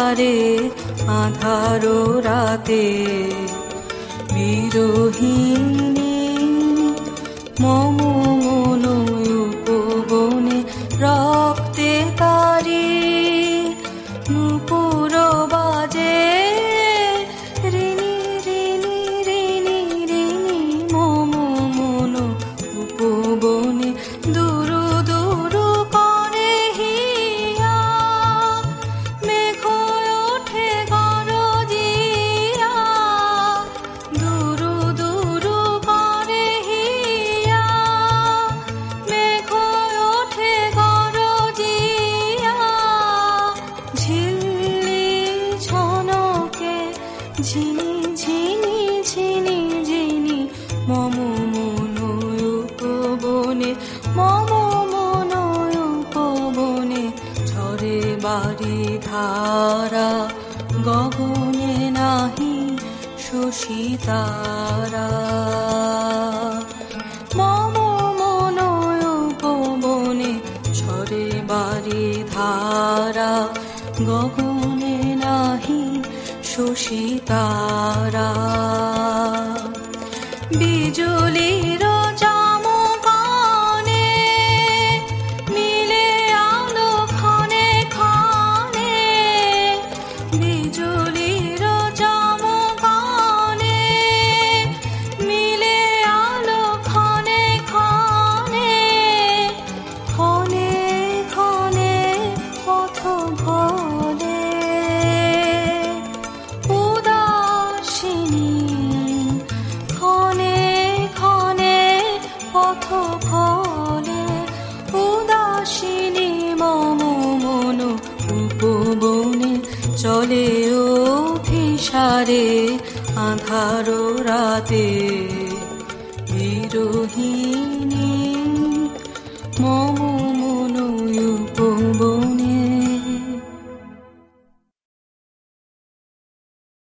অভিসারে আঁধারো রাতে বিরোহিণী মম মন উপবনে রক্তে তারি নূপুর বাজে রিনি রিনি রিনি রিনি মম মন উপবনে দুরু দুরু করে হিয়া মেঘ ওঠে গরজিয়া দুরু দুরু করে হিয়া মেঘ ওঠে গরজিয়া ঝিল্লি ঝনকে ঝিনি ঝিনি ঝিনি ঝিনি মম মন উপবনে মম মন উপবনে ঝরে বাড়ি ধারা গগনে নাহি শশী তারা মম মন উপবনে ঝরে বাড়ি ধারা গগনে নাহি শশী তারা বিজুলির চমকানে মিলে আলো ক্ষণে ক্ষণে বিজুলির চমকানে মিলে আলো ক্ষণে ক্ষণে ক্ষণে ক্ষণে পথ ভোলে উদাসিনী ক্ষণে ক্ষণে পথ ভোলে উদাসিনী মম মন উপবনে চলে অভিসারে আঁধারো রাতে বিরোহিণী মম